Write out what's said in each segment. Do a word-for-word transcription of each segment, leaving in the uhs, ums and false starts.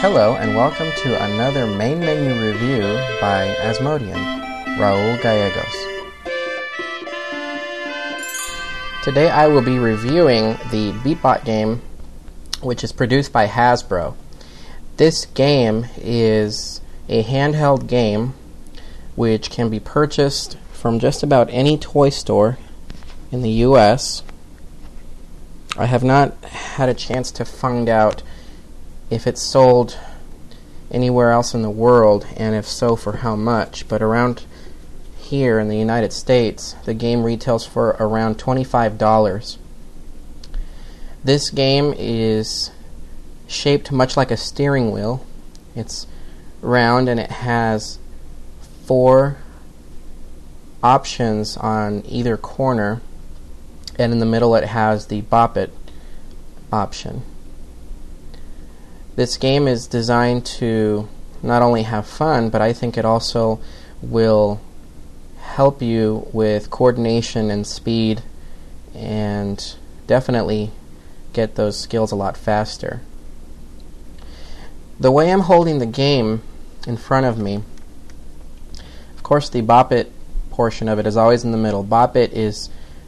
Hello and welcome to another main menu review by Asmodean, Raul Gallegos. Today I will be reviewing the Beatbot game, which is produced by Hasbro. This game is a handheld game which can be purchased from just about any toy store in the U S I have not had a chance to find out if it's sold anywhere else in the world, and if so, for how much. But around here in the United States, the game retails for around twenty-five dollars. This game is shaped much like a steering wheel. It's round and it has four options on either corner, and in the middle it has the Bop It option. This game is designed to not only have fun, but I think it also will help you with coordination and speed, and definitely get those skills a lot faster. The way I'm holding the game in front of me, of course the Bop It portion of it is always in the middle. Bop It is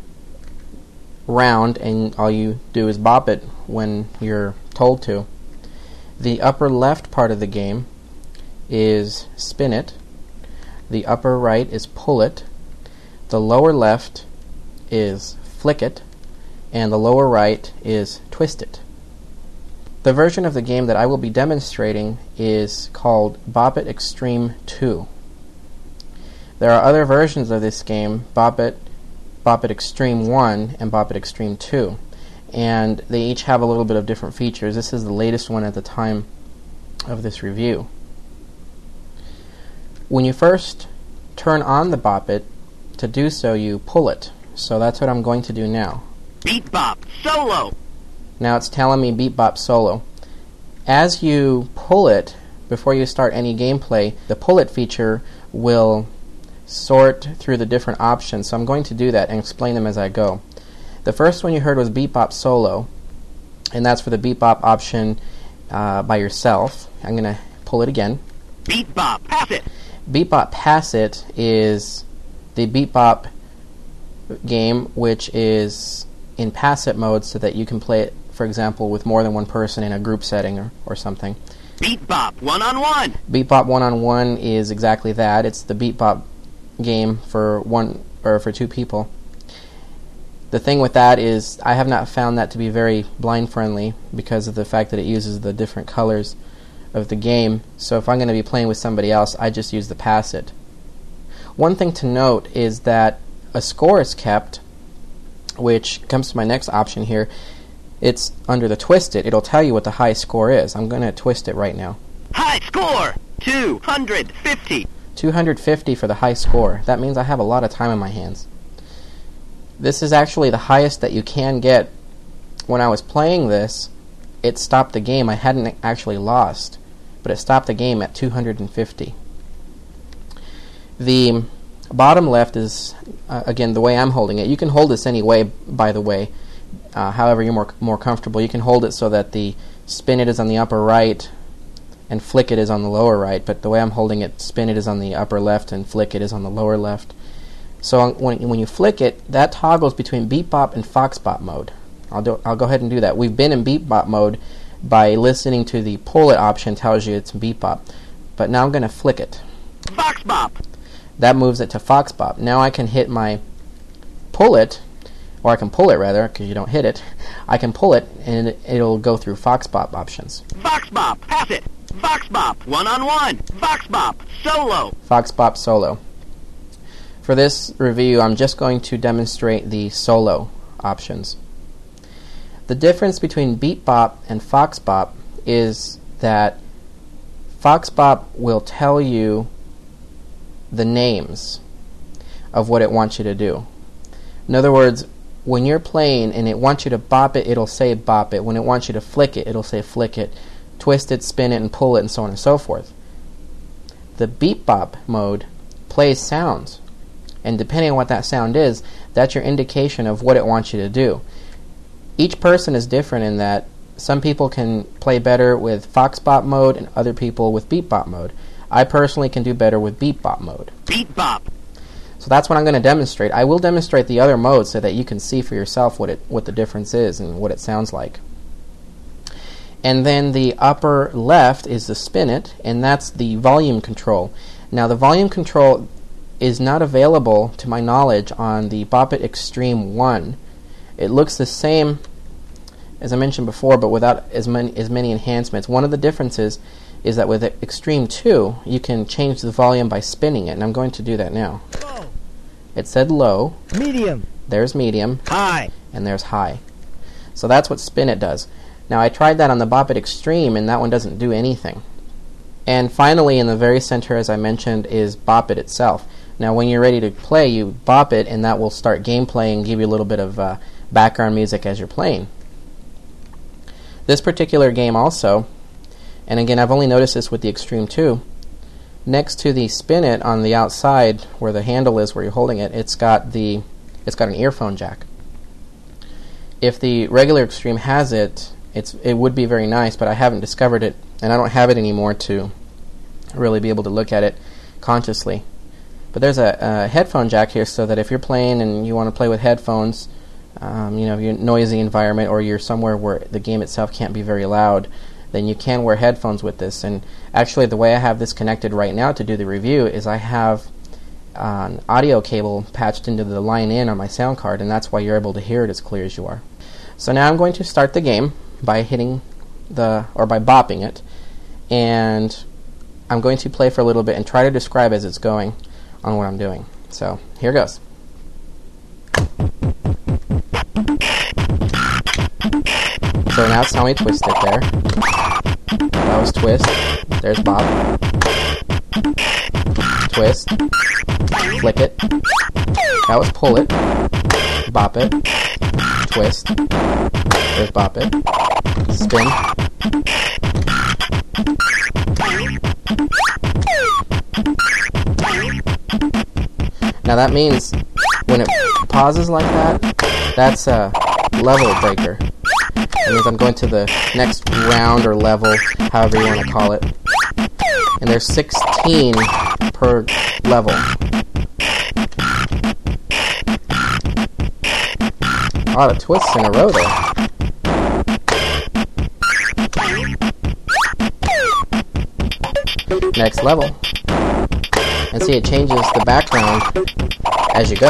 round and all you do is bop it when you're told to. The upper left part of the game is spin it. The upper right is pull it. The lower left is flick it. And the lower right is twist it. The version of the game that I will be demonstrating is called Bop It Extreme two. There are other versions of this game, Bop It, Bop It Extreme one, and Bop It Extreme two. And they each have a little bit of different features. This is the latest one at the time of this review. When you first turn on the Bop It, to do so you pull it. So that's what I'm going to do now. Beat Bop Solo! Now it's telling me Beat Bop Solo. As you pull it, before you start any gameplay, the pull it feature will sort through the different options. So I'm going to do that and explain them as I go. The first one you heard was Beat Bop Solo, and that's for the Beat Bop option uh, by yourself. I'm going to pull it again. Beat Bop Pass It! Beat Bop Pass It is the Beat Bop game, which is in pass it mode so that you can play it, for example, with more than one person in a group setting or, or something. Beat Bop One-on-One! Beat Bop One-on-One is exactly that. It's the Beat Bop game for one or for two people. The thing with that is I have not found that to be very blind friendly because of the fact that it uses the different colors of the game. So if I'm going to be playing with somebody else, I just use the pass it. One thing to note is that a score is kept, which comes to my next option here. It's under the twist it. It'll tell you what the high score is. I'm going to twist it right now. High score! two hundred fifty! two hundred fifty for the high score. That means I have a lot of time on my hands. This is actually the highest that you can get. When I was playing this, it stopped the game. I hadn't actually lost, but it stopped the game at two hundred fifty. The bottom left is, uh, again, the way I'm holding it. You can hold this any way, by the way, uh, however you're more, more comfortable. You can hold it so that the spin it is on the upper right and flick it is on the lower right, but the way I'm holding it, spin it is on the upper left and flick it is on the lower left. So when, when you flick it, that toggles between Beat Bop and Fox Bop mode. I'll, do, I'll go ahead and do that. We've been in Beat Bop mode by listening to the pull it option, tells you it's Beat Bop. But now I'm going to flick it. Fox Bop! That moves it to Fox Bop. Now I can hit my pull it, or I can pull it rather, because you don't hit it. I can pull it and it'll go through Fox Bop options. Fox Bop Pass It! Fox Bop One-on-One! Fox Bop Solo! Fox Bop Solo. For this review, I'm just going to demonstrate the solo options. The difference between Beat Bop and Fox Bop is that Fox Bop will tell you the names of what it wants you to do. In other words, when you're playing and it wants you to bop it, it'll say bop it. When it wants you to flick it, it'll say flick it. Twist it, spin it, and pull it, and so on and so forth. The Beat Bop mode plays sounds. And depending on what that sound is, that's your indication of what it wants you to do. Each person is different in that some people can play better with Foxbop mode and other people with Beatbop mode. I personally can do better with Beatbop mode. Beatbop. So that's what I'm going to demonstrate. I will demonstrate the other modes so that you can see for yourself what it what the difference is and what it sounds like. And then the upper left is the spin it, and that's the volume control. Now the volume control is not available, to my knowledge, on the Bop It Extreme one. It looks the same as I mentioned before, but without as many as many enhancements. One of the differences is that with Extreme two, you can change the volume by spinning it, and I'm going to do that now. Low. It said low. Medium. There's medium. High. And there's high. So that's what spin it does. Now I tried that on the Bop It Extreme, and that one doesn't do anything. And finally, in the very center, as I mentioned, is Bop It itself. Now when you're ready to play, you bop it, and that will start gameplay and give you a little bit of uh, background music as you're playing. This particular game also, and again I've only noticed this with the Extreme two, next to the spin it on the outside where the handle is where you're holding it, it's got the it's got an earphone jack. If the regular Extreme has it, it's it would be very nice, but I haven't discovered it, and I don't have it anymore to really be able to look at it consciously. But there's a, a headphone jack here, so that if you're playing and you want to play with headphones, um, you know, you're in a noisy environment or you're somewhere where the game itself can't be very loud, then you can wear headphones with this. And actually the way I have this connected right now to do the review is I have uh, an audio cable patched into the line in on my sound card, and that's why you're able to hear it as clear as you are. So now I'm going to start the game by hitting the, or by bopping it, and I'm going to play for a little bit and try to describe as it's going on what I'm doing. So here goes. So now it's telling me twist it there. That was twist. There's bop. Twist. Flick it. That was pull it. Bop it. Twist. There's bop it. Spin. Now that means when it pauses like that, that's a level breaker. That means I'm going to the next round or level, however you want to call it. And there's sixteen per level. A lot of twists in a row there. Next level. And see, it changes the background as you go.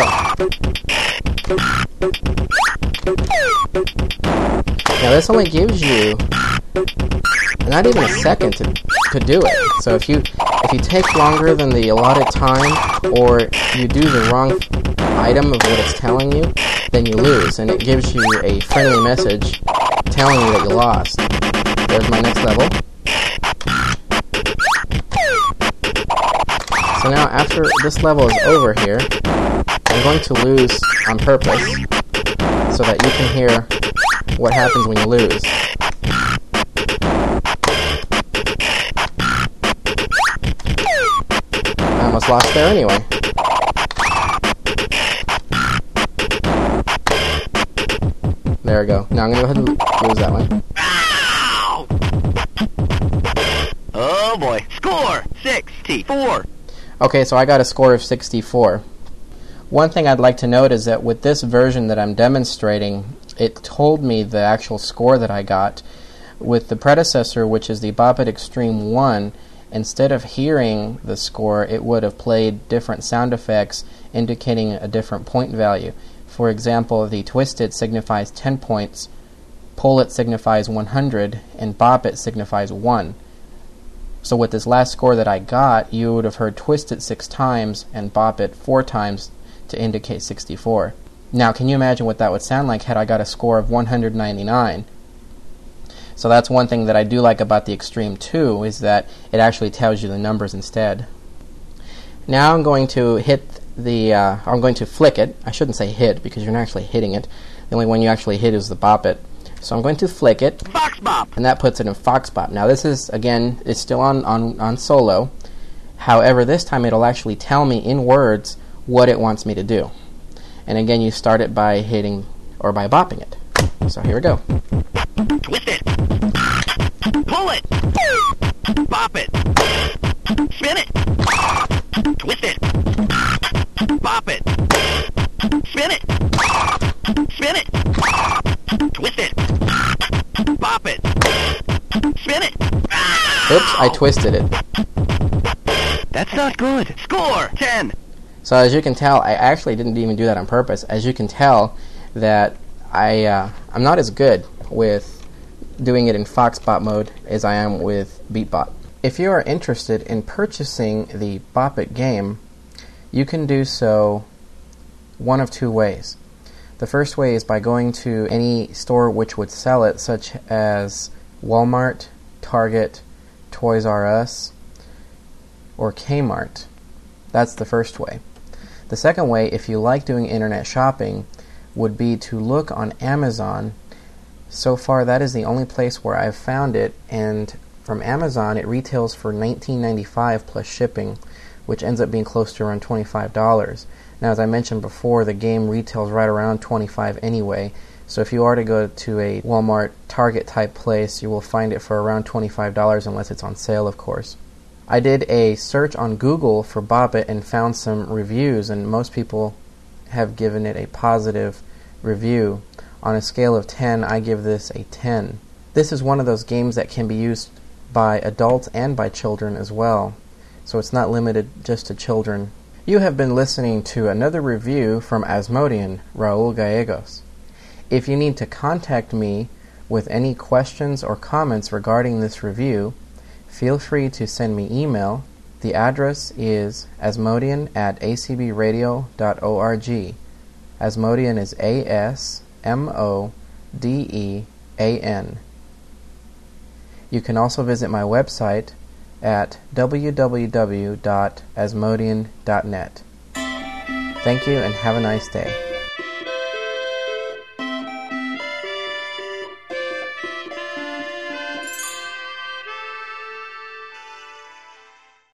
Now this only gives you not even a second to, to do it. So if you if you take longer than the allotted time, or you do the wrong item of what it's telling you, then you lose, and it gives you a friendly message telling you that you lost. There's my next level. So now after this level is over here, I'm going to lose on purpose so that you can hear what happens when you lose. I almost lost there anyway. There we go. Now I'm going to go ahead and lose that one. Ow! Oh boy. Score! sixty-four. Okay, so I got a score of sixty-four. One thing I'd like to note is that with this version that I'm demonstrating, it told me the actual score that I got. With the predecessor, which is the Bop It Extreme one, instead of hearing the score, it would have played different sound effects indicating a different point value. For example, the Twist It signifies ten points, Pull It signifies one hundred, and Bop It signifies one. So with this last score that I got, you would have heard Twist It six times and Bop It four times to indicate sixty-four. Now, can you imagine what that would sound like had I got a score of one hundred ninety-nine? So that's one thing that I do like about the Extreme two, is that it actually tells you the numbers instead. Now I'm going to hit the, uh, I'm going to flick it. I shouldn't say hit, because you're not actually hitting it. The only one you actually hit is the Bop It. So I'm going to flick it, Foxbop, and that puts it in Foxbop. Now this is, again, it's still on, on, on solo. However, this time it'll actually tell me in words what it wants me to do. And again, you start it by hitting, or by bopping it. So here we go. Twist it, Roll it! Bop it! Spin it! Twist it! Bop it! Spin it! Spin it! Twist it! Bop it! Spin it! Oops, I twisted it. That's not good. Score! ten! So as you can tell, I actually didn't even do that on purpose. As you can tell, that I, uh, I'm not as good with doing it in Foxbot mode as I am with BeatBot. If you are interested in purchasing the Bop It game, you can do so one of two ways. The first way is by going to any store which would sell it, such as Walmart, Target, Toys R Us, or Kmart. That's the first way. The second way, if you like doing internet shopping, would be to look on Amazon. So far, that is the only place where I've found it, and from Amazon it retails for nineteen ninety-five dollars plus shipping, which ends up being close to around twenty-five dollars. Now, as I mentioned before, the game retails right around twenty-five dollars anyway, so if you are to go to a Walmart, Target type place, you will find it for around twenty-five dollars unless it's on sale, of course. I did a search on Google for Bop It and found some reviews, and most people have given it a positive review. On a scale of ten, I give this a ten. This is one of those games that can be used by adults and by children as well, so it's not limited just to children. You have been listening to another review from Asmodean, Raul Gallegos. If you need to contact me with any questions or comments regarding this review, feel free to send me email. The address is asmodean at a c b radio dot org. Asmodean is A S M O D E A N. You can also visit my website at w w w dot asmodean dot net. Thank you and have a nice day.